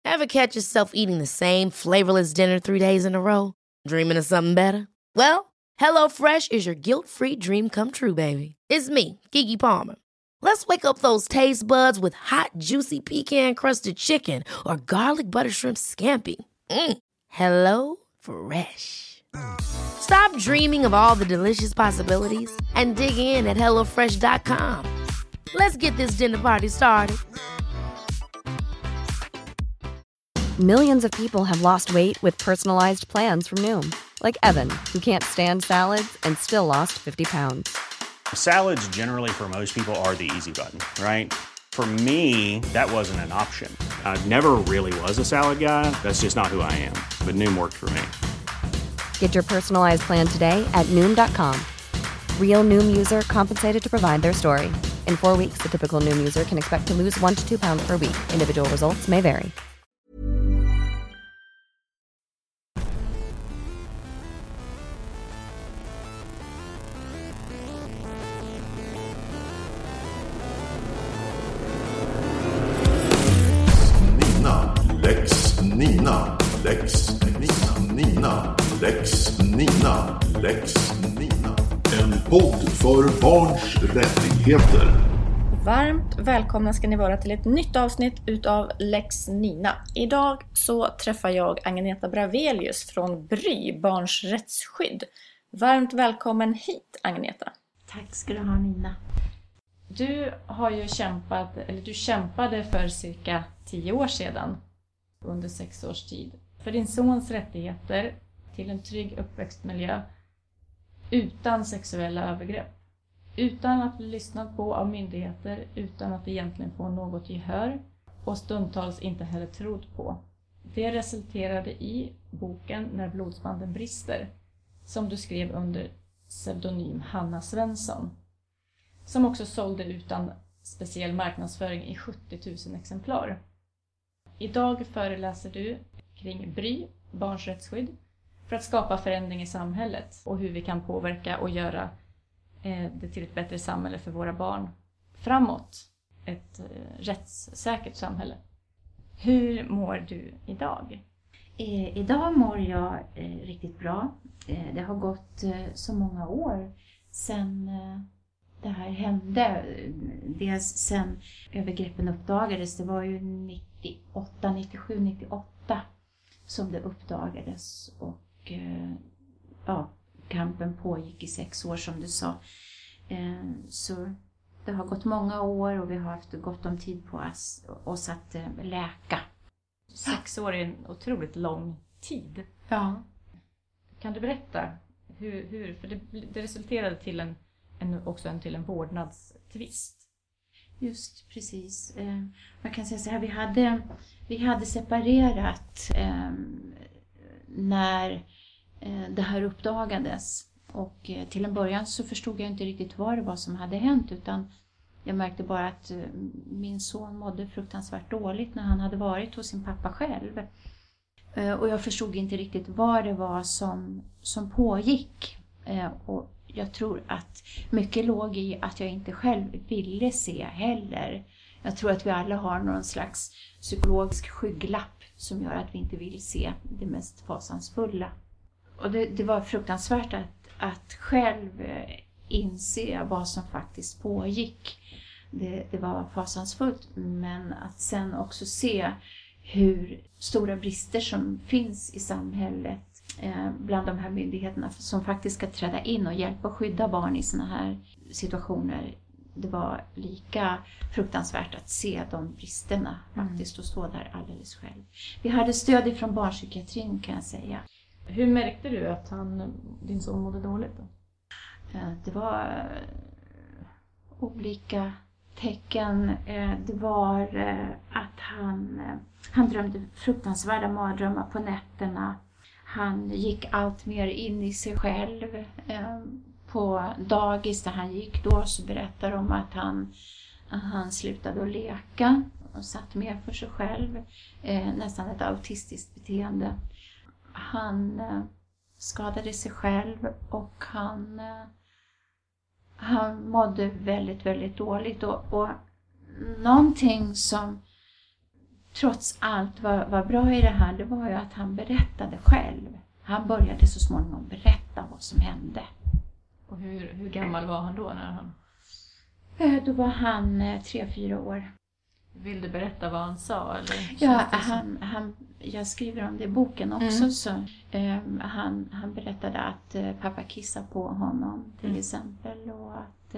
Ever catch yourself eating the same flavorless dinner 3 days in a row? Dreaming of something better? Well, HelloFresh is your guilt-free dream come true, baby. It's me, Keke Palmer. Let's wake up those taste buds with hot, juicy pecan-crusted chicken or garlic butter shrimp scampi. Hello Fresh. Stop dreaming of all the delicious possibilities and dig in at HelloFresh.com. Let's get this dinner party started. Millions of people have lost weight with personalized plans from Noom. Like Evan, who can't stand salads and still lost 50 pounds. Salads generally for most people are the easy button, right? For me, that wasn't an option. I never really was a salad guy. That's just not who I am. But Noom worked for me. Get your personalized plan today at Noom.com. Real Noom user compensated to provide their story. In 4 weeks, the typical Noom user can expect to lose 1 to 2 pounds per week. Individual results may vary. Lex Nina, Lex Nina, Lex Nina, Lex Nina. En podd för barns rättigheter. Varmt välkomna ska ni vara till ett nytt avsnitt utav Lex Nina. Idag så träffar jag Agneta Bravelius från Bry, Barns rättsskydd. Varmt välkommen hit, Agneta. Tack ska du ha, Nina. Du har ju kämpade för cirka 10 år sedan, under 6 års tid, för din sons rättigheter till en trygg uppväxtmiljö utan sexuella övergrepp. Utan att bli lyssnad på av myndigheter, utan att egentligen få något gehör och stundtals inte heller trodd på. Det resulterade i boken När blodsbanden brister, som du skrev under pseudonym Hanna Svensson, som också sålde utan speciell marknadsföring i 70 000 exemplar. Idag föreläser du kring Bry, barns rättsskydd, för att skapa förändring i samhället och hur vi kan påverka och göra det till ett bättre samhälle för våra barn framåt. Ett rättssäkert samhälle. Hur mår du idag? Idag mår jag riktigt bra. Det har gått så många år sedan det här hände. Dels sen övergreppen uppdagades. Det var ju 97, 98 som det uppdagades. Och kampen pågick i 6 år som du sa. Så det har gått många år och vi har haft gott om tid på oss att läka. 6 år är en otroligt lång tid. Ja. Kan du berätta hur för det resulterade till till en vårdnadstvist? Just precis. Man kan säga så här, vi hade separerat när det här uppdagades. Och till en början så förstod jag inte riktigt vad det var som hade hänt, utan jag märkte bara att min son mådde fruktansvärt dåligt när han hade varit hos sin pappa själv. Och jag förstod inte riktigt vad det var som pågick. Och jag tror att mycket låg i att jag inte själv ville se heller. Jag tror att vi alla har någon slags psykologisk skygglapp som gör att vi inte vill se det mest fasansfulla. Och det var fruktansvärt att själv inse vad som faktiskt pågick. Det var fasansfullt, men att sen också se hur stora brister som finns i samhället bland de här myndigheterna som faktiskt ska träda in och hjälpa och skydda barn i såna här situationer. Det var lika fruktansvärt att se de bristerna faktiskt och stå där alldeles själv. Vi hade stöd ifrån barnpsykiatrin, kan jag säga. Hur märkte du att din son mådde dåligt då? Det var olika tecken. Det var att han drömde fruktansvärda mardrömmar på nätterna. Han gick allt mer in i sig själv. På dagis där han gick då så berättade de att han slutade att leka och satt mer för sig själv. Nästan ett autistiskt beteende. Han skadade sig själv och han mådde väldigt, väldigt dåligt. Och någonting som trots allt var bra i det här, det var ju att han berättade själv. Han började så småningom berätta vad som hände. Och hur gammal var han då när han... Då var han 3-4 år. Vill du berätta vad han sa? Eller? Ja, jag skriver om det i boken också. Så, han berättade att pappa kissade på honom till exempel. Och att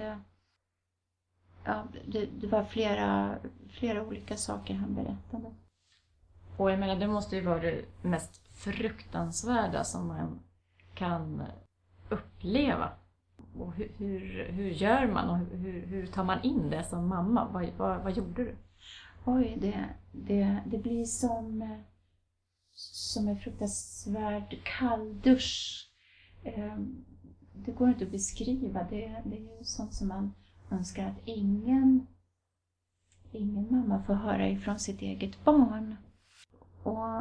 det var flera olika saker han berättade. Och jag menar, det måste ju vara det mest fruktansvärda som man kan uppleva. Och hur gör man och hur tar man in det som mamma? Vad gjorde du? Oj, det blir som en fruktansvärd kalldusch. Det går inte att beskriva. Det är ju sånt som man önskar att ingen mamma får höra ifrån sitt eget barn. Och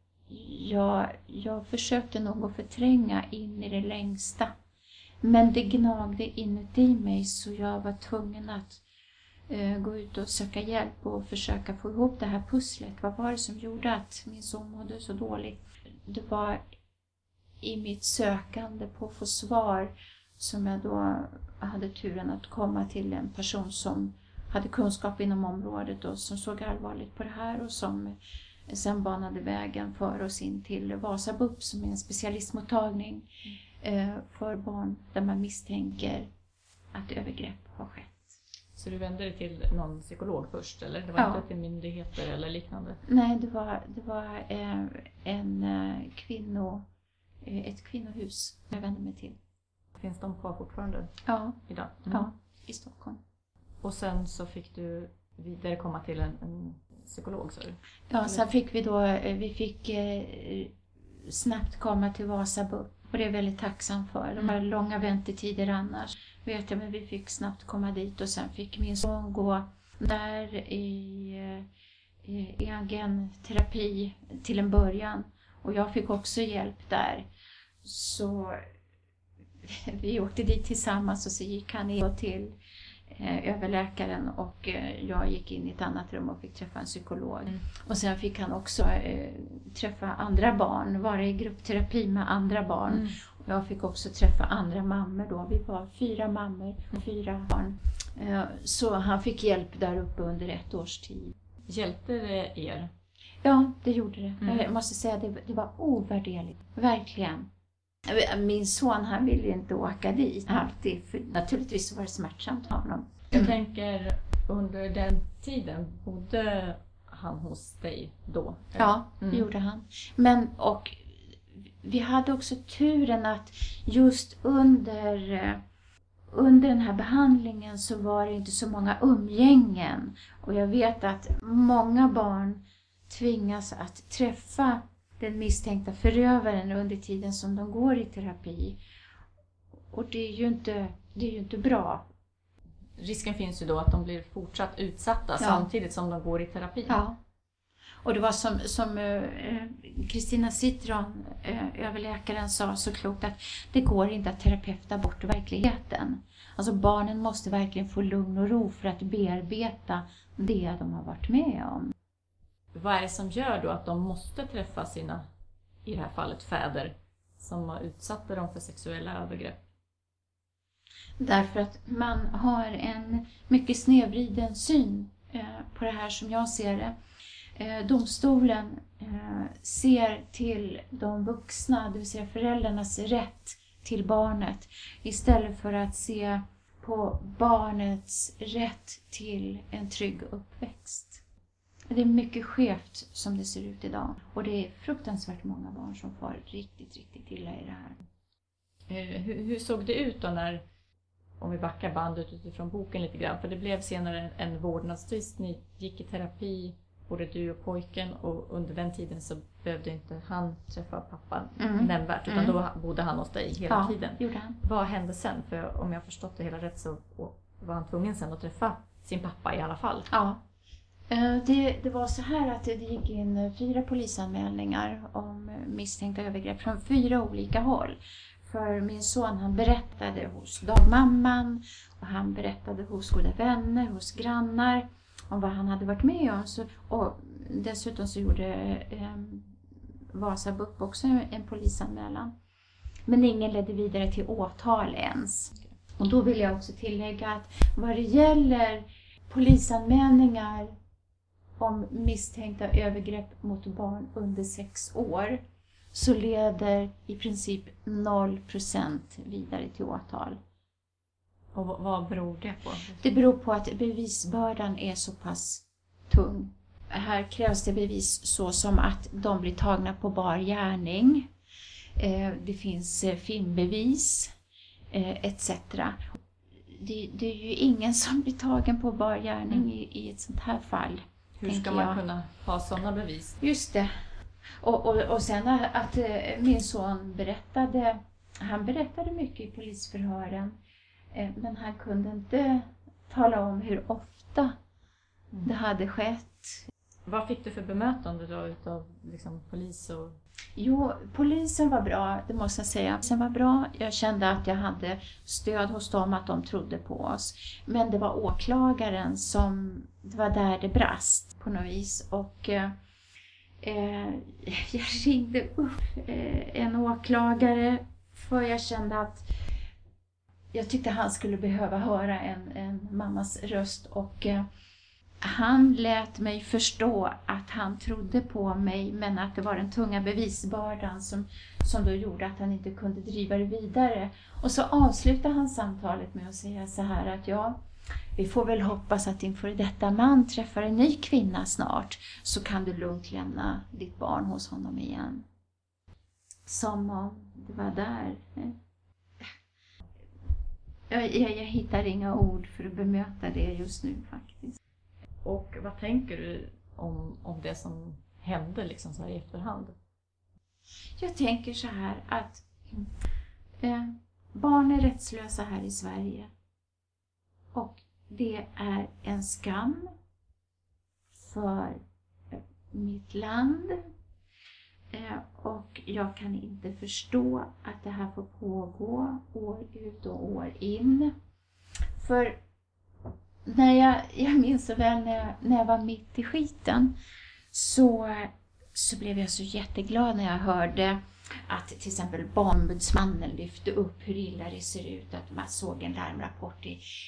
jag försökte nog att förtränga in i det längsta. Men det gnagde inuti mig så jag var tvungen att gå ut och söka hjälp och försöka få ihop det här pusslet. Vad var det som gjorde att min son mådde så dåligt? Det var i mitt sökande på att få svar som jag då hade turen att komma till en person som hade kunskap inom området och som såg allvarligt på det här och som sen banade vägen för oss in till Vasabup som är en specialistmottagning för barn där man misstänker att övergrepp har skett. Så du vände dig till någon psykolog först eller? Det var inte till myndigheter eller liknande? Nej, det var ett kvinnohus jag vände mig till. Finns de kvar fortfarande? Ja. Idag? Ja, i Stockholm. Och sen så fick du vidare komma till en psykolog, så du? Ja, sen fick vi fick snabbt komma till Vasabup. Och det är jag väldigt tacksam för. De har långa väntetider annars. Vet jag, men vi fick snabbt komma dit och sen fick min son gå där i agenterapi till en början. Och jag fick också hjälp där. Så vi åkte dit tillsammans och så gick han in till överläkaren och jag gick in i ett annat rum och fick träffa en psykolog. Och sen fick han också träffa andra barn, vara i gruppterapi med andra barn. Och jag fick också träffa andra mammor då. Vi var 4 mammor och 4 barn. Så han fick hjälp där uppe under 1 års tid. Hjälpte det er? Ja, det gjorde det. Jag måste säga att det var ovärderligt. Verkligen. Min son, han ville inte åka dit alltid, för naturligtvis var det smärtsamt för honom. Jag tänker, under den tiden bodde han hos dig då? Ja, det gjorde han. Men, och vi hade också turen att just under den här behandlingen så var det inte så många umgängen. Och jag vet att många barn tvingas att träffa den misstänkta förövaren under tiden som de går i terapi. Och det är ju inte bra. Risken finns ju då att de blir fortsatt utsatta samtidigt som de går i terapi. Ja. Och det var som Kristina Citron, överläkaren, sa så klokt att det går inte att terapeuta bort verkligheten. Alltså barnen måste verkligen få lugn och ro för att bearbeta det de har varit med om. Vad är det som gör då att de måste träffa sina, i det här fallet, fäder som har utsatt dem för sexuella övergrepp? Därför att man har en mycket snedvriden syn på det här som jag ser det. Domstolen ser till de vuxna, det vill säga föräldrarnas rätt till barnet, istället för att se på barnets rätt till en trygg uppväxt. Det är mycket skevt som det ser ut idag. Och det är fruktansvärt många barn som får riktigt, riktigt illa i det här. Hur såg det ut då när, om vi backar bandet utifrån boken lite grann, för det blev senare en vårdnadstvist, ni gick i terapi, både du och pojken, och under den tiden så behövde inte han träffa pappan nämnvärt, utan då bodde han hos dig hela tiden. Gjorde han. Vad hände sen? För om jag har förstått det hela rätt så var han tvungen sen att träffa sin pappa i alla fall. Ja. Det var så här att det gick in 4 polisanmälningar om misstänkta övergrepp från 4 olika håll. För min son, han berättade hos dagmamman och han berättade hos goda vänner, hos grannar. om vad han hade varit med om. Och dessutom så gjorde Vasa BUP också en polisanmälan. Men ingen ledde vidare till åtal ens. Och då vill jag också tillägga att vad det gäller polisanmälningar om misstänkta övergrepp mot barn under 6 år så leder i princip 0% vidare till åtal. Och vad beror det på? Det beror på att bevisbördan är så pass tung. Här krävs det bevis så som att de blir tagna på bar gärning. Det finns filmbevis etc. Det är ju ingen som blir tagen på bar gärning i ett sånt här fall. Hur ska man kunna ha sådana bevis? Just det. Och sen att min son berättade mycket i polisförhören. Men han kunde inte tala om hur ofta det hade skett. Vad fick du för bemötande då utav liksom polis och... Jo, polisen var bra, det måste jag säga. Polisen var bra, jag kände att jag hade stöd hos dem, att de trodde på oss. Men det var åklagaren det var där det brast på något vis. Och jag ringde upp en åklagare för jag kände att jag tyckte han skulle behöva höra en mammas röst. Och han lät mig förstå att han trodde på mig, men att det var den tunga bevisbördan som då gjorde att han inte kunde driva det vidare. Och så avslutade han samtalet med att säga så här att vi får väl hoppas att din före detta man träffar en ny kvinna snart, så kan du lugnt lämna ditt barn hos honom igen. Som om det var där. Jag hittar inga ord för att bemöta det just nu faktiskt. Och vad tänker du om det som hände liksom så här i efterhand? Jag tänker så här att barn är rättslösa här i Sverige. Och det är en skam för mitt land. Och jag kan inte förstå att det här får pågå år ut och år in. För jag minns så väl när jag var mitt i skiten så blev jag så jätteglad när jag hörde att till exempel Barnombudsmannen lyfte upp hur illa det ser ut. Att man såg en larmrapport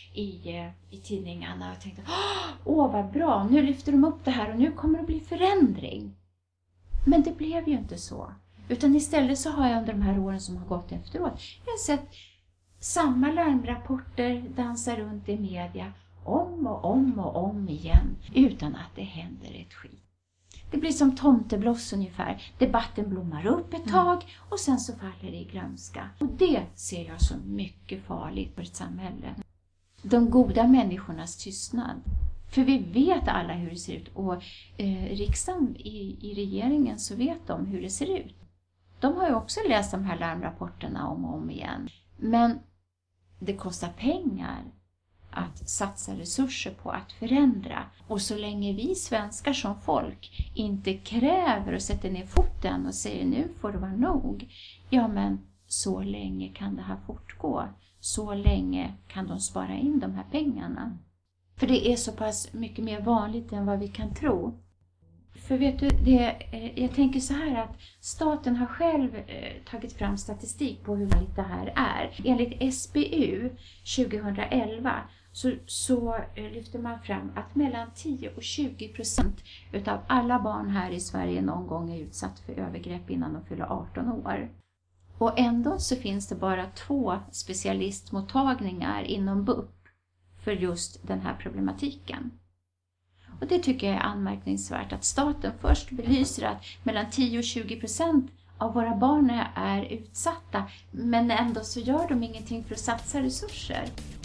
i tidningarna och tänkte vad bra, nu lyfter de upp det här och nu kommer det bli förändring. Men det blev ju inte så. Utan istället så har jag under de här åren som har gått efteråt, jag har sett samma larmrapporter dansa runt i media om och om och om igen utan att det händer ett skit. Det blir som tomtebloss ungefär. Debatten blommar upp ett tag och sen så faller det i glömska. Och det ser jag som mycket farligt för ett samhälle. De goda människornas tystnad. För vi vet alla hur det ser ut. Och riksdagen i regeringen så vet de hur det ser ut. De har ju också läst de här larmrapporterna om och om igen. Men det kostar pengar att satsa resurser på att förändra. Och så länge vi svenskar som folk inte kräver och sätter ner foten och säger nu får det vara nog. Ja, men så länge kan det här fortgå. Så länge kan de spara in de här pengarna. För det är så pass mycket mer vanligt än vad vi kan tro. För vet du, jag tänker så här att staten har själv tagit fram statistik på hur vanligt det här är. Enligt SBU 2011 så lyfter man fram att mellan 10 och 20% utav alla barn här i Sverige någon gång är utsatt för övergrepp innan de fyller 18 år. Och ändå så finns det bara 2 specialistmottagningar inom BUP för just den här problematiken. Och det tycker jag är anmärkningsvärt att staten först belyser att mellan 10 och 20% av våra barn är utsatta, men ändå så gör de ingenting för att satsa resurser.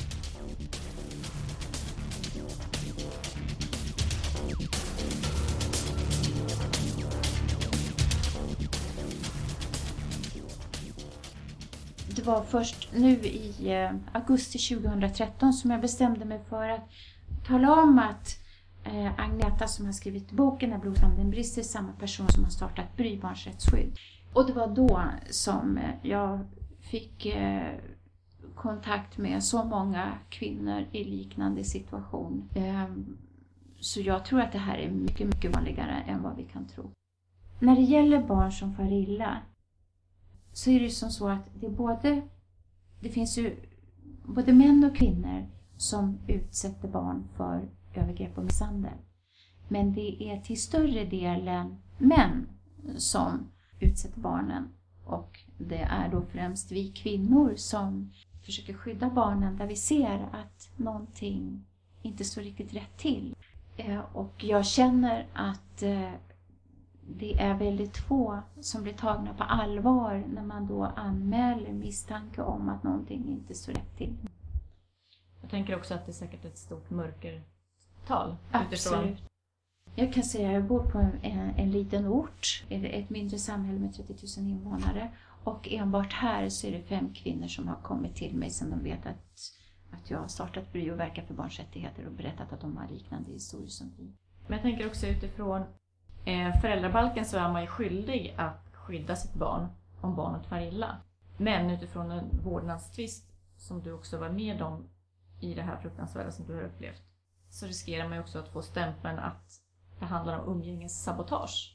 Det var först nu i augusti 2013 som jag bestämde mig för att tala om att Agneta som har skrivit boken När blodsanden brister är samma person som har startat Bry barns rättsskydd. Och det var då som jag fick kontakt med så många kvinnor i liknande situation Så jag tror att det här är mycket, mycket vanligare än vad vi kan tro. När det gäller barn som far illa så är det som så att det finns ju både män och kvinnor som utsätter barn för övergrepp och misshandel. Men det är till större delen män som utsätter barnen. Och det är då främst vi kvinnor som försöker skydda barnen där vi ser att någonting inte står riktigt rätt till. Och jag känner att det är väldigt få som blir tagna på allvar när man då anmäler misstanke om att någonting inte står rätt till. Jag tänker också att det är säkert ett stort mörkertal. Absolut. Jag kan säga att jag bor på en liten ort, ett mindre samhälle med 30 000 invånare. Och enbart här så är det 5 kvinnor som har kommit till mig som de vet att jag har startat Bry och verkar för barns rättigheter och berättat att de har liknande historier som vi. Men jag tänker också utifrån föräldrabalken så är man ju skyldig att skydda sitt barn om barnet far illa. Men utifrån en vårdnadstvist som du också var med om i det här fruktansvärda som du har upplevt så riskerar man ju också att få stämpeln att det handlar om umgängessabotage.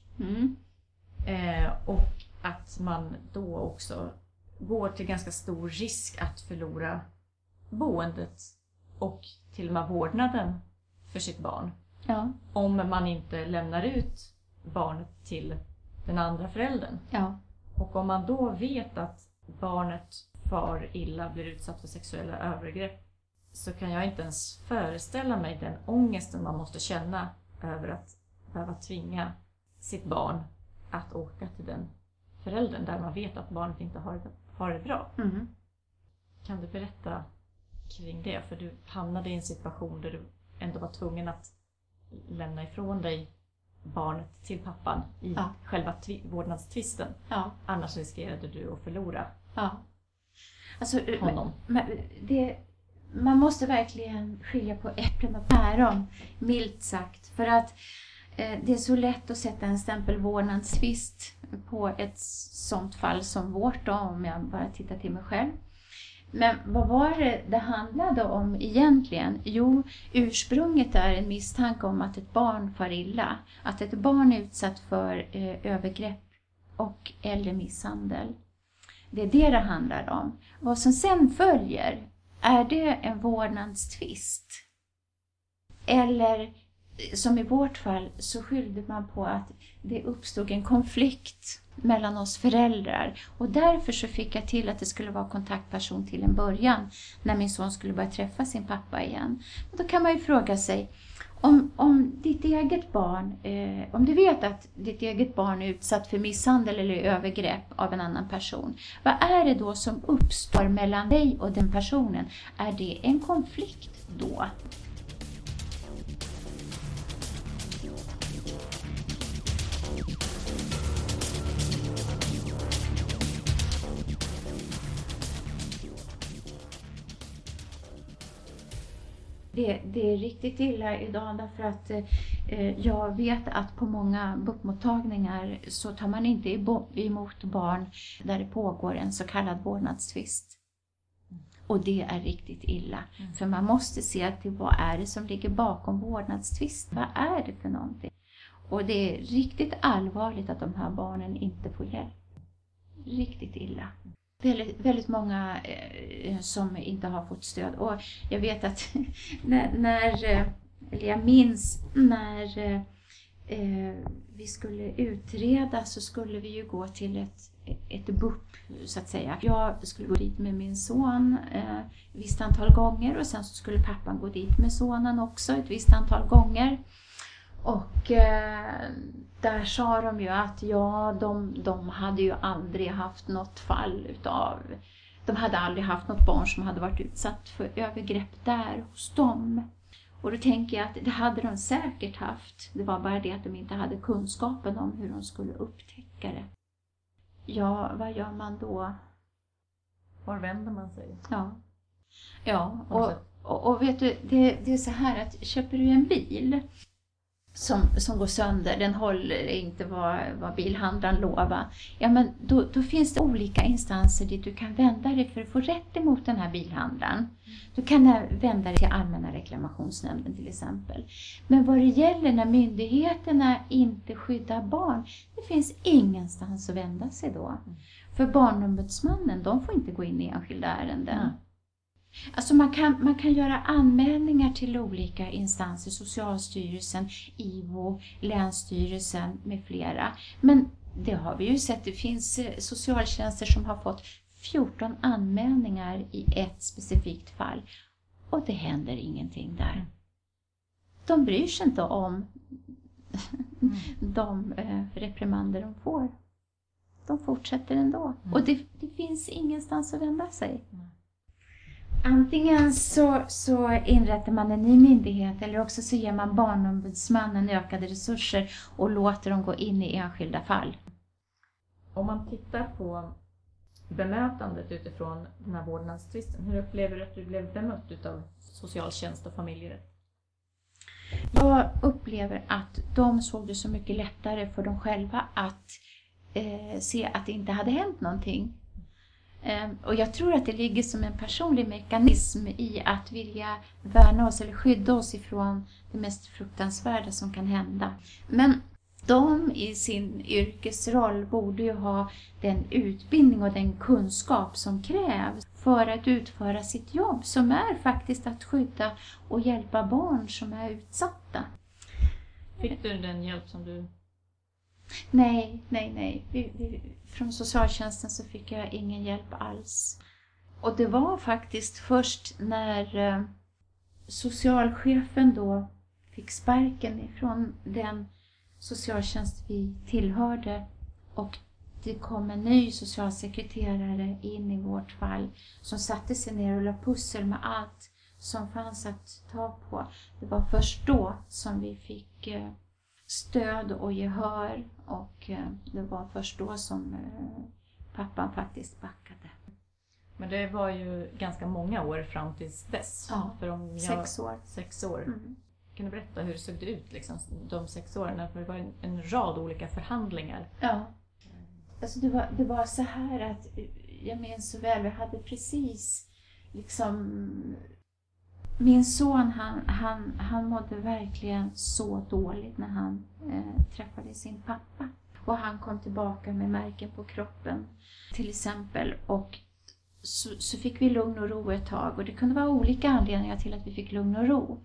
Och att man då också går till ganska stor risk att förlora boendet och till och med vårdnaden för sitt barn. Ja. Om man inte lämnar ut barnet till den andra föräldern. Ja. Och om man då vet att barnet far illa, blir utsatt för sexuella övergrepp, så kan jag inte ens föreställa mig den ångesten man måste känna över att behöva tvinga sitt barn att åka till den föräldern där man vet att barnet inte har det bra. Mm. Kan du berätta kring det? För du hamnade i en situation där du ändå var tvungen att lämna ifrån dig barnet till pappan i själva vårdnadstvisten. Ja. Annars riskerade du att förlora alltså, honom. Man måste verkligen skilja på äpplen och päron, milt sagt. För att det är så lätt att sätta en stämpel vårdnadstvist på ett sånt fall som vårt då, om jag bara tittar till mig själv. Men vad var det handlade om egentligen? Jo, ursprunget är en misstanke om att ett barn far illa. Att ett barn är utsatt för övergrepp och eller misshandel. Det är det handlar om. Vad som sen följer, är det en vårdnadstvist? Eller som i vårt fall så skyllde man på att det uppstod en konflikt mellan oss föräldrar. Och därför så fick jag till att det skulle vara kontaktperson till en början när min son skulle börja träffa sin pappa igen. Och då kan man ju fråga sig, om ditt eget barn, om du vet att ditt eget barn är utsatt för misshandel eller övergrepp av en annan person, vad är det då som uppstår mellan dig och den personen? Är det en konflikt då? Det är riktigt illa idag därför att jag vet att på många BUP-mottagningar så tar man inte emot barn där det pågår en så kallad vårdnadstvist. Och det är riktigt illa. För man måste se att vad är det som ligger bakom vårdnadstvist? Vad är det för någonting? Och det är riktigt allvarligt att de här barnen inte får hjälp. Riktigt illa. Väldigt många som inte har fått stöd. Och jag vet att jag minns när vi skulle utreda så skulle vi ju gå till ett BUP så att säga. Jag skulle gå dit med min son ett visst antal gånger och sen så skulle pappan gå dit med sonen också ett visst antal gånger. Och där sa de ju att de hade ju aldrig haft något fall de hade aldrig haft något barn som hade varit utsatt för övergrepp där hos dem. Och då tänker jag att det hade de säkert haft. Det var bara det att de inte hade kunskapen om hur de skulle upptäcka det. Ja, vad gör man då? Var vänder man sig? Ja, och vet du, det är så här att köper du en bil som går sönder, den håller inte vad bilhandlaren lovar. Ja, men då finns det olika instanser dit du kan vända dig för att få rätt emot den här bilhandlaren. Du kan vända dig till Allmänna reklamationsnämnden till exempel. Men vad det gäller när myndigheterna inte skyddar barn, det finns ingenstans att vända sig då. För Barnombudsmannen, de får inte gå in i enskilda ärenden. Alltså man kan göra anmälningar till olika instanser, Socialstyrelsen, IVO, Länsstyrelsen med flera. Men det har vi ju sett, det finns socialtjänster som har fått 14 anmälningar i ett specifikt fall. Och det händer ingenting där. De bryr sig inte om de reprimander de får. De fortsätter ändå. Och det finns ingenstans att vända sig. Antingen så inrättar man en ny myndighet eller också så ger man Barnombudsmannen ökade resurser och låter dem gå in i enskilda fall. Om man tittar på bemötandet utifrån den här vårdnadstvisten, hur upplever du att du blev bemött av socialtjänst och familjerätt? Jag upplever att de såg det så mycket lättare för dem själva att se att det inte hade hänt någonting. Och jag tror att det ligger som en personlig mekanism i att vilja värna oss eller skydda oss ifrån det mest fruktansvärda som kan hända. Men de i sin yrkesroll borde ju ha den utbildning och den kunskap som krävs för att utföra sitt jobb, som är faktiskt att skydda och hjälpa barn som är utsatta. Fick du den hjälp som du... Nej. Från socialtjänsten så fick jag ingen hjälp alls. Och det var faktiskt först när socialchefen då fick sparken ifrån den socialtjänst vi tillhörde och det kom en ny socialsekreterare in i vårt fall som satte sig ner och la pussel med allt som fanns att ta på. Det var först då som vi fick stöd och gehör och det var först då som pappan faktiskt backade. Men det var ju ganska många år fram tills dess. Ja, för om 6 år. 6 år. Mm. Kan du berätta hur det såg ut liksom, de 6 åren? För det var en rad olika förhandlingar. Ja, alltså det var så här att jag minns så väl, vi hade precis liksom... Min son han mådde verkligen så dåligt när han träffade sin pappa. Och han kom tillbaka med märken på kroppen till exempel. Och så fick vi lugn och ro ett tag. Och det kunde vara olika anledningar till att vi fick lugn och ro.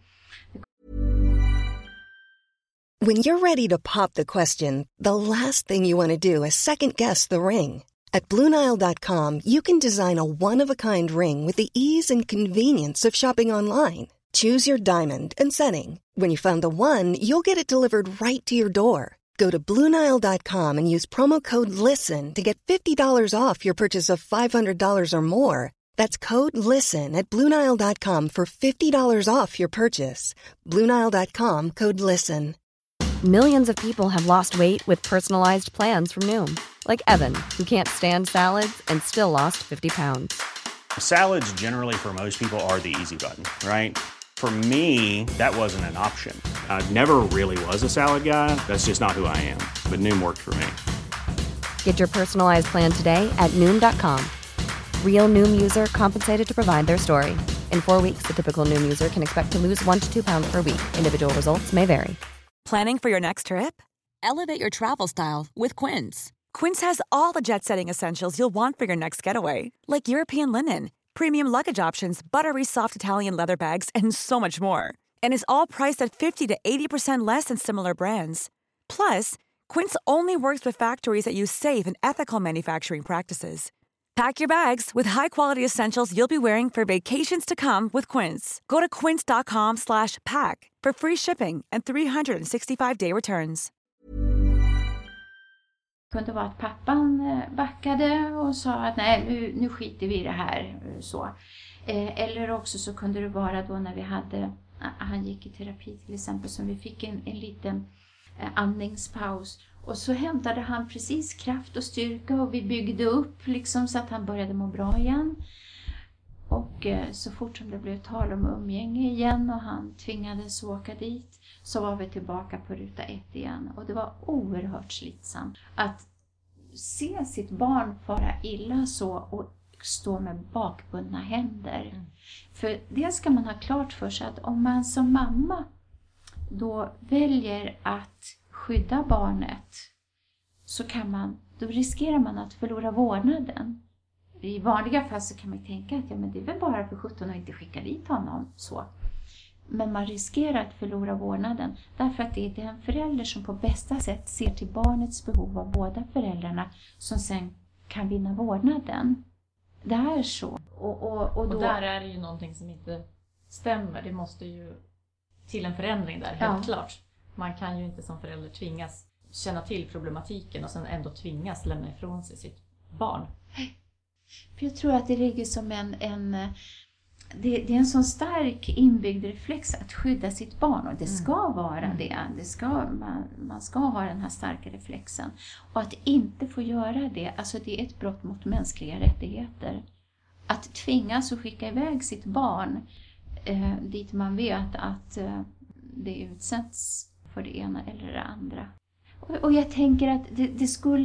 When you're ready to pop the question, the last thing you want to do is second guess the ring. At BlueNile.com, you can design a one-of-a-kind ring with the ease and convenience of shopping online. Choose your diamond and setting. When you find the one, you'll get it delivered right to your door. Go to BlueNile.com and use promo code LISTEN to get $50 off your purchase of $500 or more. That's code LISTEN at BlueNile.com for $50 off your purchase. BlueNile.com, code LISTEN. Millions of people have lost weight with personalized plans from Noom. Like Evan, who can't stand salads and still lost 50 pounds. Salads generally for most people are the easy button, right? For me, that wasn't an option. I never really was a salad guy. That's just not who I am. But Noom worked for me. Get your personalized plan today at Noom.com. Real Noom user compensated to provide their story. In 4 weeks, the typical Noom user can expect to lose 1 to 2 pounds per week. Individual results may vary. Planning for your next trip? Elevate your travel style with Quince. Quince has all the jet-setting essentials you'll want for your next getaway, like European linen, premium luggage options, buttery soft Italian leather bags, and so much more. And is all priced at 50 to 80% less than similar brands. Plus, Quince only works with factories that use safe and ethical manufacturing practices. Pack your bags with high-quality essentials you'll be wearing for vacations to come with Quince. Go to quince.com/pack for free shipping and 365-day returns. Det kunde vara att pappan backade och sa att nej, nu skiter vi i det här. Så. Eller också så kunde det vara då när han gick i terapi till exempel, som vi fick en liten andningspaus. Och så hämtade han precis kraft och styrka och vi byggde upp liksom så att han började må bra igen. Och så fort som det blev tal om umgänge igen och han tvingades åka dit, så var vi tillbaka på ruta 1 igen. Och det var oerhört slitsamt att se sitt barn fara illa så och stå med bakbundna händer. För det ska man ha klart för sig, att om man som mamma då väljer att skydda barnet, så då riskerar man att förlora vårdnaden. I vanliga fall så kan man tänka att men det är väl bara för 17 att inte skicka dit honom så. Men man riskerar att förlora vårdnaden, därför att det är den förälder som på bästa sätt ser till barnets behov av båda föräldrarna som sen kan vinna vårdnaden. Det är så. Och där är det ju någonting som inte stämmer. Det måste ju till en förändring där, helt klart. Man kan ju inte som förälder tvingas känna till problematiken och sen ändå tvingas lämna ifrån sig sitt barn. För jag tror att det ligger som det är en sån stark inbyggd reflex att skydda sitt barn, och det ska vara det. Man ska ha den här starka reflexen. Och att inte få göra det, alltså det är ett brott mot mänskliga rättigheter. Att tvingas att skicka iväg sitt barn dit man vet att det utsätts för det ena eller det andra. Och jag tänker att det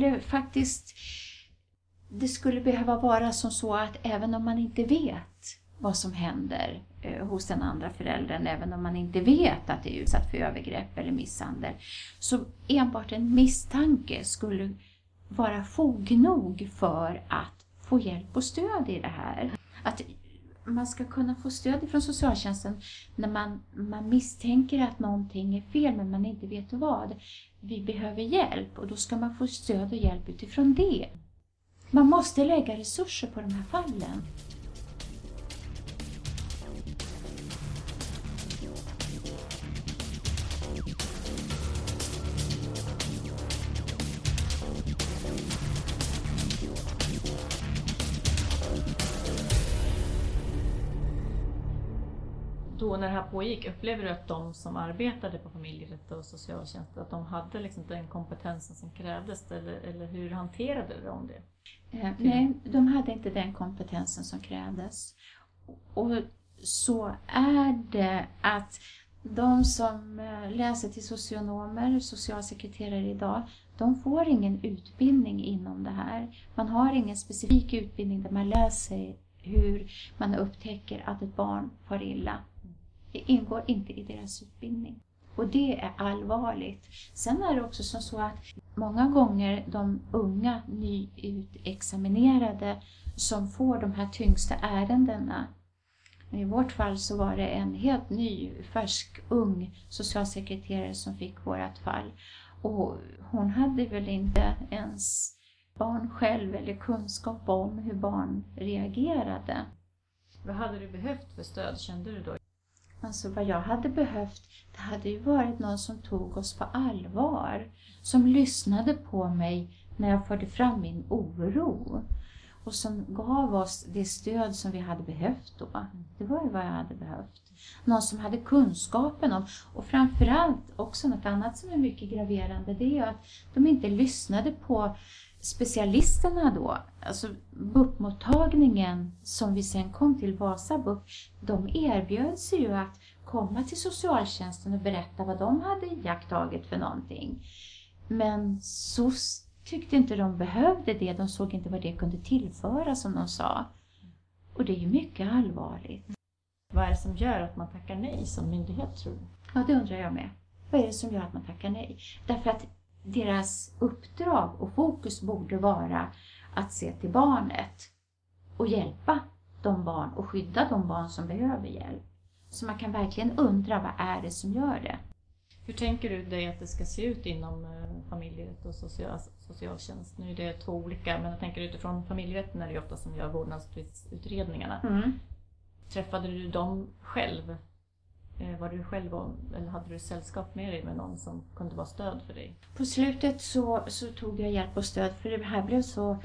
skulle behöva vara som så att även om man inte vet vad som händer hos den andra föräldern, även om man inte vet att det är utsatt för övergrepp eller misshandel, så enbart en misstanke skulle vara fog nog för att få hjälp och stöd i det här. Att man ska kunna få stöd från socialtjänsten när man misstänker att någonting är fel men man inte vet vad. Vi behöver hjälp, och då ska man få stöd och hjälp utifrån det. Man måste lägga resurser på de här fallen. Då när det här pågick, upplever du att de som arbetade på familjerätt och socialtjänst, att de hade liksom den kompetensen som krävdes, eller hur hanterade de det? Nej, de hade inte den kompetensen som krävdes. Och så är det att de som läser till socionomer, socialsekreterare idag, de får ingen utbildning inom det här. Man har ingen specifik utbildning där man lär sig hur man upptäcker att ett barn far illa. Det ingår inte i deras utbildning. Och det är allvarligt. Sen är det också så att många gånger de unga nyutexaminerade som får de här tyngsta ärendena. I vårt fall så var det en helt ny, färsk, ung socialsekreterare som fick vårt fall. Och hon hade väl inte ens barn själv eller kunskap om hur barn reagerade. Vad hade du behövt för stöd, kände du då? Alltså vad jag hade behövt, det hade ju varit någon som tog oss på allvar. Som lyssnade på mig när jag förde fram min oro. Och som gav oss det stöd som vi hade behövt då. Det var ju vad jag hade behövt. Någon som hade kunskapen om. Och framförallt också något annat som är mycket graverande. Det är att de inte lyssnade på specialisterna då. Alltså BUP-mottagningen som vi sen kom till, Vasa BUP. De erbjöd sig ju att komma till socialtjänsten och berätta vad de hade iakttagit för någonting. Men så tyckte inte de behövde det. De såg inte vad det kunde tillföra, som de sa. Och det är ju mycket allvarligt. Vad är det som gör att man tackar nej som myndighet, tror du? Ja, det undrar jag med. Vad är det som gör att man tackar nej? Därför att deras uppdrag och fokus borde vara att se till barnet och hjälpa de barn och skydda de barn som behöver hjälp. Så man kan verkligen undra, vad är det som gör det? Hur tänker du dig att det ska se ut inom familjerätt och socialtjänst? Nu är det 2 olika, men jag tänker utifrån familjerätten är det ofta som gör vårdnadsutredningarna. Träffade du dem själv? Var du själv eller hade du sällskap med dig med någon som kunde vara stöd för dig? På slutet så tog jag hjälp och stöd, för det här blev så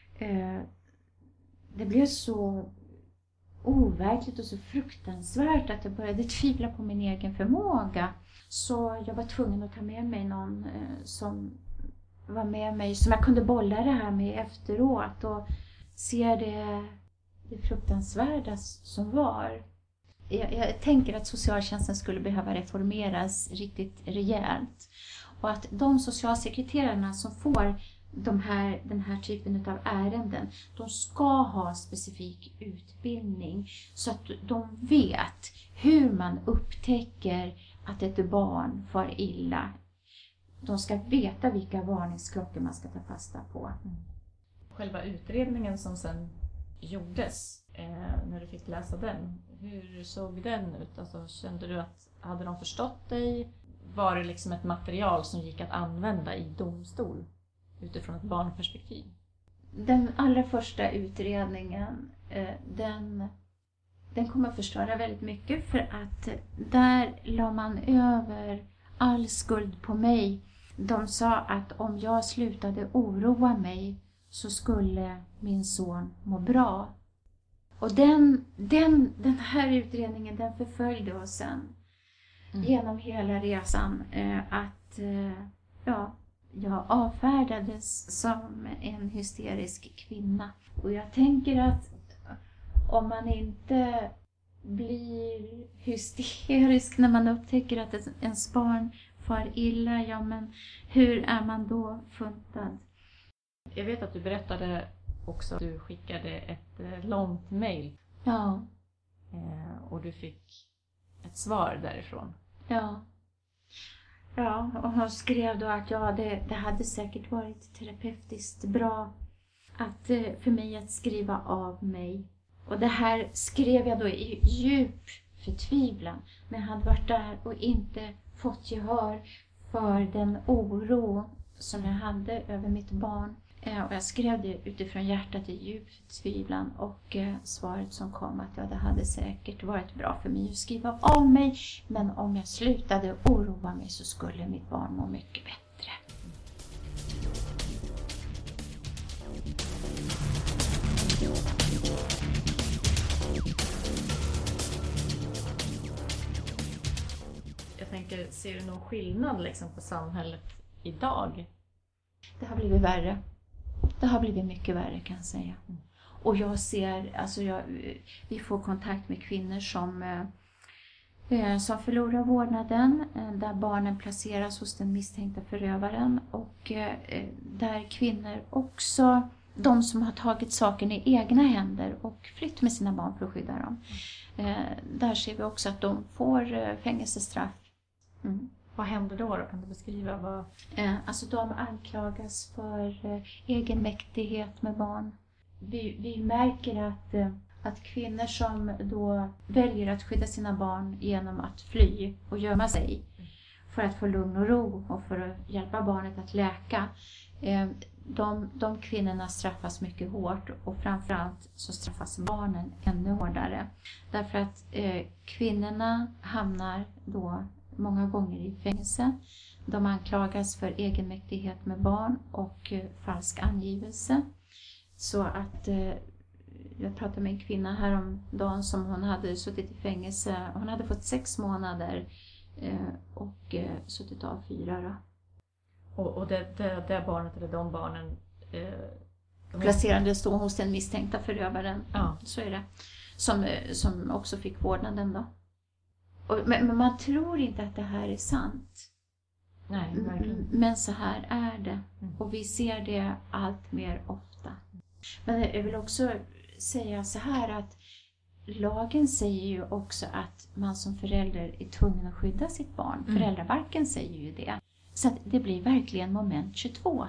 det blev så overkligt och så fruktansvärt att jag började tvivla på min egen förmåga. Så jag var tvungen att ta med mig någon som var med mig, som jag kunde bolla det här med efteråt och se det det fruktansvärda som var. Jag tänker att socialtjänsten skulle behöva reformeras riktigt rejält. Och att de socialsekreterarna som får den här typen av ärenden, de ska ha specifik utbildning så att de vet hur man upptäcker att ett barn far illa. De ska veta vilka varningsklockor man ska ta fasta på. Själva utredningen som sen gjordes, när du fick läsa den, hur såg den ut? Alltså, kände du att hade de förstått dig? Var det liksom ett material som gick att använda i domstol utifrån ett barnperspektiv? Den allra första utredningen, den kommer att förstöra väldigt mycket, för att där la man över all skuld på mig. De sa att om jag slutade oroa mig så skulle min son må bra. Och den här utredningen, den förföljde oss sen genom hela resan. Jag avfärdades som en hysterisk kvinna. Och jag tänker att om man inte blir hysterisk när man upptäcker att ens barn far illa, ja men hur är man då funtad? Jag vet att du berättade också att du skickade ett långt mejl. Ja. Och du fick ett svar därifrån. Ja. Ja, och hon skrev då att det hade säkert varit terapeutiskt bra för mig att skriva av mig. Och det här skrev jag då i djup förtvivlan när jag hade varit där och inte fått gehör för den oro som jag hade över mitt barn. Och jag skrev det utifrån hjärtat i djup förtvivlan, och svaret som kom att det hade säkert varit bra för mig att skriva av mig, men om jag slutade oroa mig så skulle mitt barn må mycket bättre. Jag tänker, ser du någon skillnad liksom på samhället idag? Det har blivit värre. Det har blivit mycket värre, kan jag säga. Och jag ser, vi får kontakt med kvinnor som förlorar vårdnaden, där barnen placeras hos den misstänkta förövaren, och där kvinnor också, de som har tagit saken i egna händer och flytt med sina barn för att skydda dem. Där ser vi också att de får fängelsestraff. Vad händer då? Kan du beskriva vad? Alltså de anklagas för egenmäktighet med barn. Vi märker att kvinnor som då väljer att skydda sina barn genom att fly och gömma sig för att få lugn och ro och för att hjälpa barnet att läka, de kvinnorna straffas mycket hårt, och framförallt så straffas barnen ännu hårdare. Därför att kvinnorna hamnar då många gånger i fängelse. De anklagas för egenmäktighet med barn och falsk angivelse. Så att jag pratade med en kvinna häromdagen som hon hade suttit i fängelse. Hon hade fått 6 månader och suttit av 4 då. Och det barnet, eller de barnen placerades då hos den misstänkta förövaren. Ja. Så är det. Som också fick vårdnaden då. Men man tror inte att det här är sant. Nej, verkligen. Men så här är det. Och vi ser det allt mer ofta. Men jag vill också säga så här att lagen säger ju också att man som förälder är tvungen att skydda sitt barn. Föräldrabalken säger ju det. Så att det blir verkligen moment 22.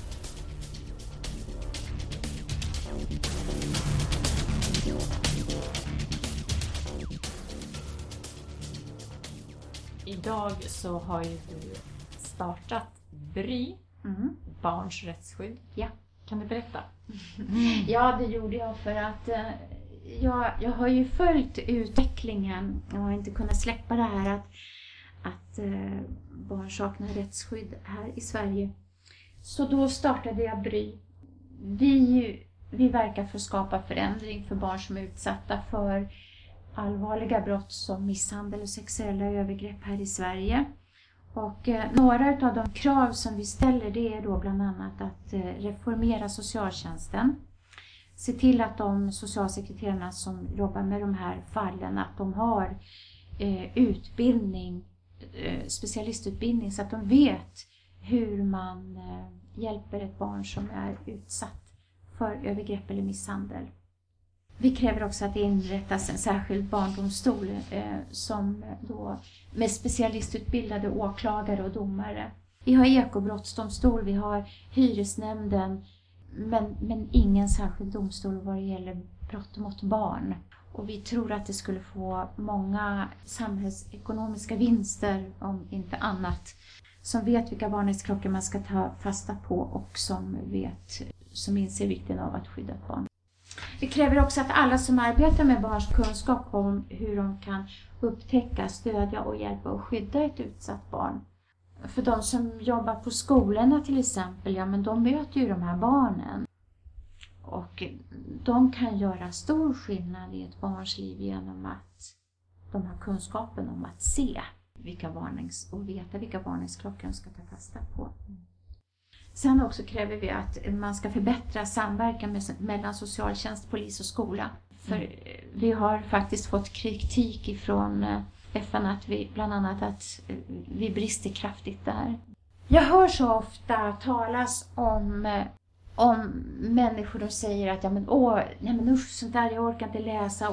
Idag så har ju du startat BRY, Barns rättsskydd. Ja. Kan du berätta? Ja, det gjorde jag för att jag har ju följt utvecklingen. Jag har inte kunnat släppa det här att barn saknar rättsskydd här i Sverige. Så då startade jag BRY. Vi verkar för att skapa förändring för barn som är utsatta för allvarliga brott som misshandel och sexuella övergrepp här i Sverige. Och några av de krav som vi ställer, det är då bland annat att reformera socialtjänsten Se till att de socialsekreterarna som jobbar med de här fallen, att de har utbildning, specialistutbildning, så att de vet hur man hjälper ett barn som är utsatt för övergrepp eller misshandel. Vi kräver också att det inrättas en särskild barndomstol som då, med specialistutbildade åklagare och domare. Vi har ekobrottsdomstol, vi har hyresnämnden, men ingen särskild domstol vad det gäller brott mot barn. Och vi tror att det skulle få många samhällsekonomiska vinster, om inte annat, som vet vilka varningsklockor man ska ta fasta på och som inser vikten av att skydda ett barn. Vi kräver också att alla som arbetar med barns kunskap om hur de kan upptäcka, stödja och hjälpa och skydda ett utsatt barn. För de som jobbar på skolorna till exempel, ja men de möter ju de här barnen. Och de kan göra stor skillnad i ett barns liv genom att de har kunskapen om att se och veta vilka varningsklockor de ska ta fasta på. Sen också kräver vi att man ska förbättra samverkan mellan socialtjänst, polis och skola. För vi har faktiskt fått kritik ifrån FN att bland annat att vi brister kraftigt där. Jag hör så ofta talas om människor som säger att usch, sånt där, jag orkar inte läsa.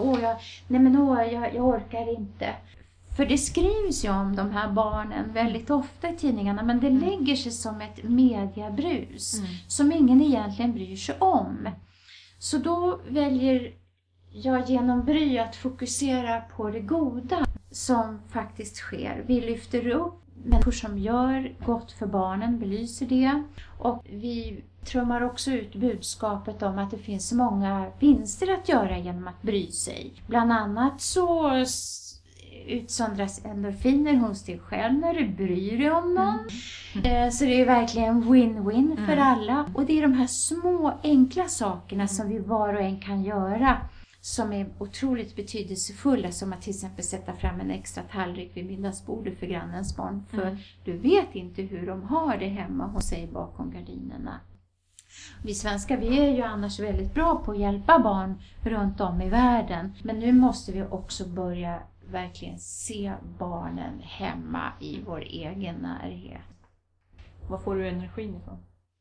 Jag orkar inte. För det skrivs ju om de här barnen väldigt ofta i tidningarna, men det lägger sig som ett mediabrus som ingen egentligen bryr sig om. Så då väljer jag genom Bry att fokusera på det goda som faktiskt sker. Vi lyfter upp människor som gör gott för barnen, belyser det. Och vi trummar också ut budskapet om att det finns många vinster att göra genom att bry sig. Bland annat så utsöndras endorfiner hos dig själv när du bryr dig om någon. Så det är verkligen win-win för alla. Och det är de här små enkla sakerna som vi var och en kan göra som är otroligt betydelsefulla, som att till exempel sätta fram en extra tallrik vid middagsbordet för grannens barn. För du vet inte hur de har det hemma hos sig bakom gardinerna. Vi svenskar, vi är ju annars väldigt bra på att hjälpa barn runt om i världen. Men nu måste vi också börja verkligen se barnen hemma i vår egen närhet. Var får du energin ifrån?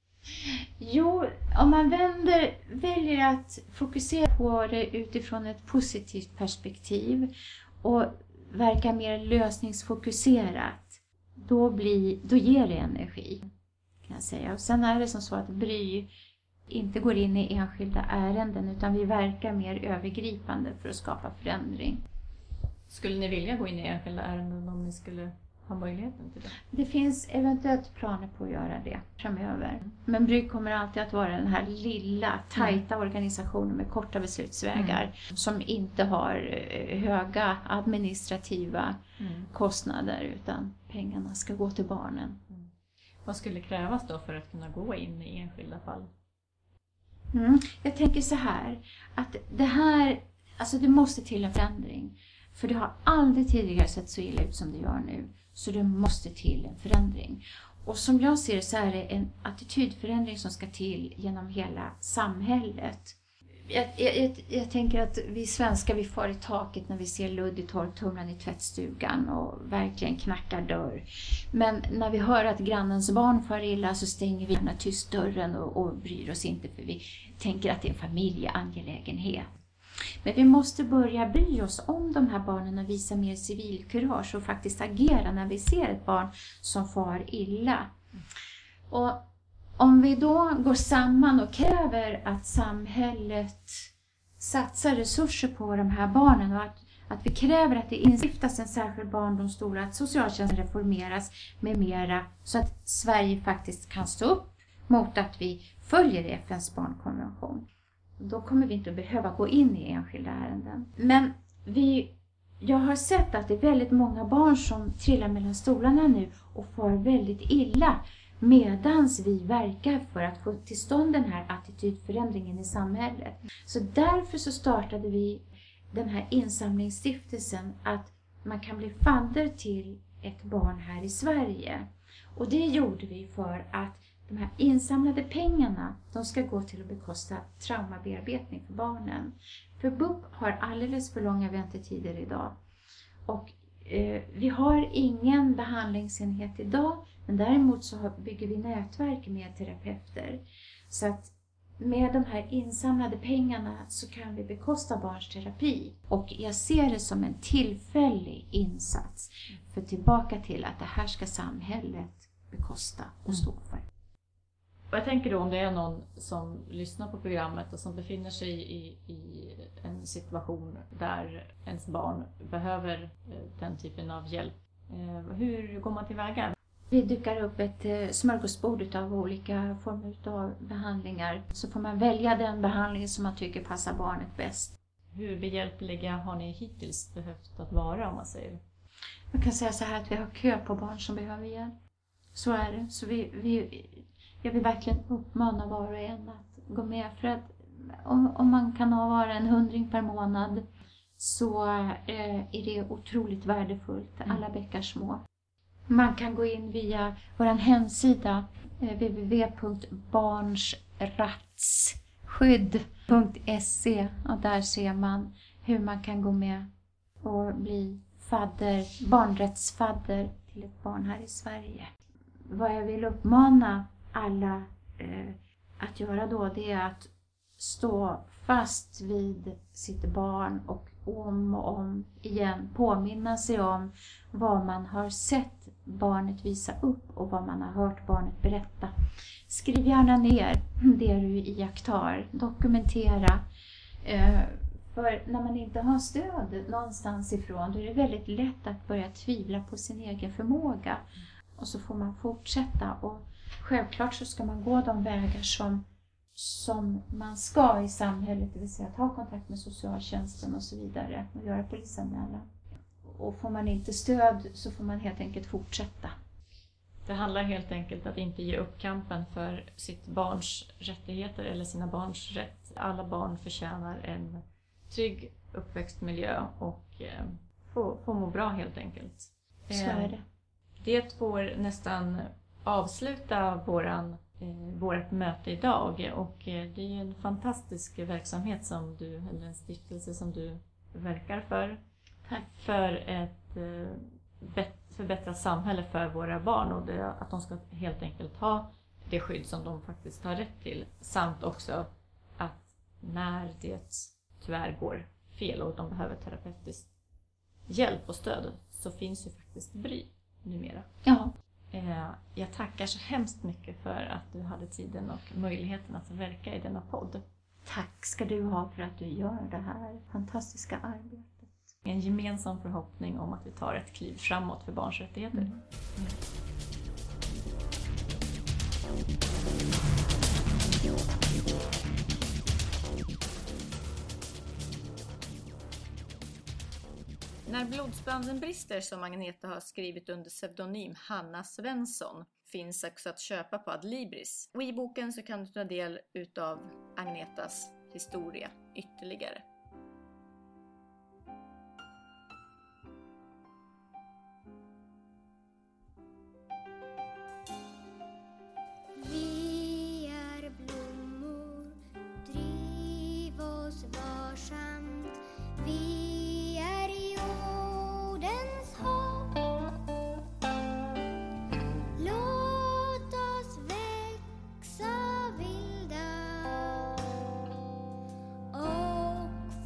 Jo, om man väljer att fokusera på det utifrån ett positivt perspektiv och verka mer lösningsfokuserat, då ger det energi, kan jag säga. Och sen är det som så att Bry inte går in i enskilda ärenden, utan vi verkar mer övergripande för att skapa förändring. Skulle ni vilja gå in i enskilda ärenden om ni skulle ha möjligheten till det? Det finns eventuellt planer på att göra det framöver. Men Bry kommer alltid att vara den här lilla, tajta organisationen med korta beslutsvägar som inte har höga administrativa kostnader, utan pengarna ska gå till barnen. Vad skulle krävas då för att kunna gå in i enskilda fall? Jag tänker så här, att det måste till en förändring. För det har aldrig tidigare sett så illa ut som det gör nu. Så det måste till en förändring. Och som jag ser det så är det en attitydförändring som ska till genom hela samhället. Jag tänker att vi svenskar, vi far i taket när vi ser Ludde torktumlaren i tvättstugan och verkligen knackar dörr. Men när vi hör att grannens barn far illa så stänger vi gärna tyst dörren och bryr oss inte, för vi tänker att det är en familjeangelägenhet. Men vi måste börja bry oss om de här barnen och visa mer civilkurage och faktiskt agera när vi ser ett barn som far illa. Och om vi då går samman och kräver att samhället satsar resurser på de här barnen och att vi kräver att det instiftas en särskild barndomstol, att socialtjänsten reformeras med mera, så att Sverige faktiskt kan stå upp mot att vi följer FNs barnkonvention. Då kommer vi inte behöva gå in i enskilda ärenden. Men jag har sett att det är väldigt många barn som trillar mellan stolarna nu och får väldigt illa, medans vi verkar för att få till stånd den här attitydförändringen i samhället. Så därför så startade vi den här insamlingsstiftelsen, att man kan bli fadder till ett barn här i Sverige. Och det gjorde vi för att de här insamlade pengarna, de ska gå till att bekosta traumabearbetning för barnen. För BUP har alldeles för långa väntetider idag. Och vi har ingen behandlingsenhet idag, men däremot så bygger vi nätverk med terapeuter. Så att med de här insamlade pengarna så kan vi bekosta barns terapi. Och jag ser det som en tillfällig insats. För tillbaka till att det här ska samhället bekosta och stå för. Och jag tänker då om det är någon som lyssnar på programmet och som befinner sig i en situation där ens barn behöver den typen av hjälp. Hur går man tillväga? Vi dukar upp ett smörgåsbord av olika former av behandlingar. Så får man välja den behandling som man tycker passar barnet bäst. Hur behjälpliga har ni hittills behövt att vara, om man säger? Man kan säga så här att vi har kö på barn som behöver hjälp. Så är det. Så jag vill verkligen uppmana var och en att gå med. För att om man kan avvara en 100 per månad så är det otroligt värdefullt. Alla bäckar små. Man kan gå in via vår hemsida www.barnsratsskydd.se och där ser man hur man kan gå med och bli barnrättsfadder till ett barn här i Sverige. Vad jag vill uppmana alla att göra då, det är att stå fast vid sitt barn och om igen påminna sig om vad man har sett barnet visa upp och vad man har hört barnet berätta. Skriv gärna ner det du iakttar, dokumentera. För när man inte har stöd någonstans ifrån, då är det väldigt lätt att börja tvivla på sin egen förmåga. Och så får man fortsätta. Och självklart så ska man gå de vägar som man ska i samhället, det vill säga att ha kontakt med socialtjänsten och så vidare och göra polisanmälan. Och får man inte stöd så får man helt enkelt fortsätta. Det handlar helt enkelt att inte ge upp kampen för sitt barns rättigheter eller sina barns rätt. Alla barn förtjänar en trygg uppväxtmiljö och få må bra helt enkelt. Så är det. Det får nästan avsluta vårt möte idag, och det är en fantastisk verksamhet eller en stiftelse som du verkar för. Tack. För ett förbättrat samhälle för våra barn, och att de ska helt enkelt ha det skydd som de faktiskt har rätt till, samt också att när det tyvärr går fel och de behöver terapeutisk hjälp och stöd, så finns ju faktiskt BRY numera. Ja. Jag tackar så hemskt mycket för att du hade tiden och möjligheten att verka i denna podd. Tack ska du ha för att du gör det här fantastiska arbetet. En gemensam förhoppning om att vi tar ett kliv framåt för barns rättigheter. När blodsbanden brister, som Agneta har skrivit under pseudonym Hanna Svensson, finns också att köpa på Adlibris. Och i boken så kan du ta del utav Agnetas historia ytterligare. Vi är blommor, driv oss varsamt. Vi är jordens hopp. Låt oss växa vilda och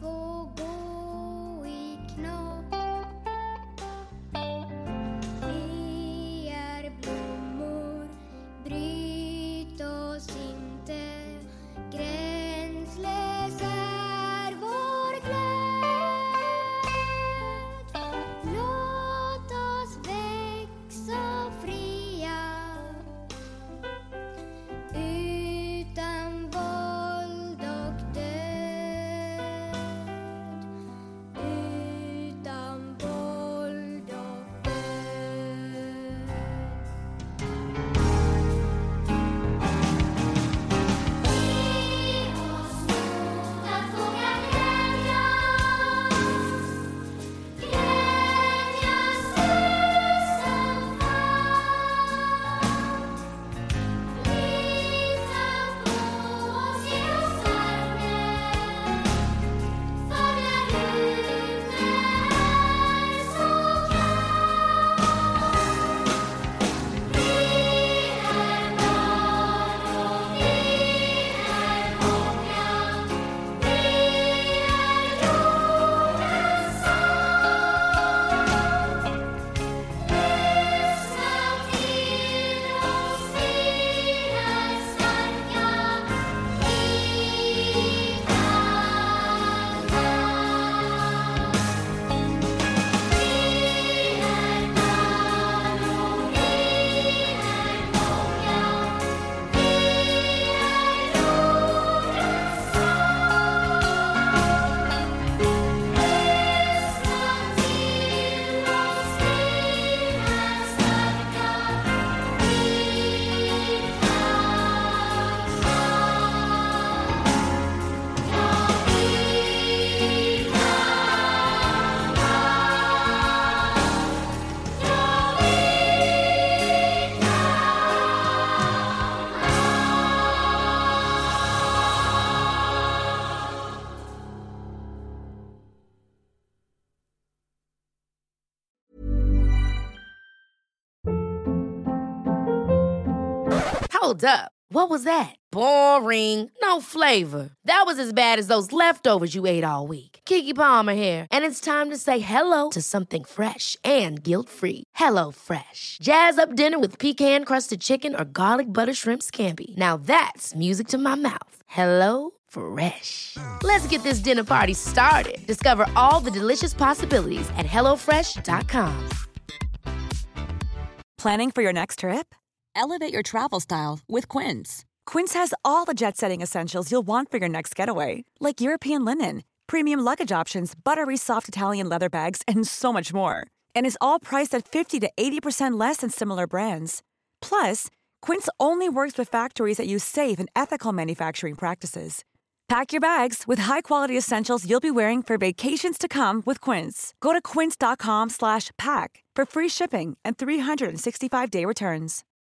Hold up. What was that? Boring. No flavor. That was as bad as those leftovers you ate all week. Keke Palmer here, and it's time to say hello to something fresh and guilt-free. Hello Fresh. Jazz up dinner with pecan-crusted chicken or garlic butter shrimp scampi. Now that's music to my mouth. Hello Fresh. Let's get this dinner party started. Discover all the delicious possibilities at hellofresh.com. Planning for your next trip? Elevate your travel style with Quince. Quince has all the jet-setting essentials you'll want for your next getaway, like European linen, premium luggage options, buttery soft Italian leather bags, and so much more. And is all priced at 50 to 80% less than similar brands. Plus, Quince only works with factories that use safe and ethical manufacturing practices. Pack your bags with high-quality essentials you'll be wearing for vacations to come with Quince. Go to quince.com/pack for free shipping and 365-day returns.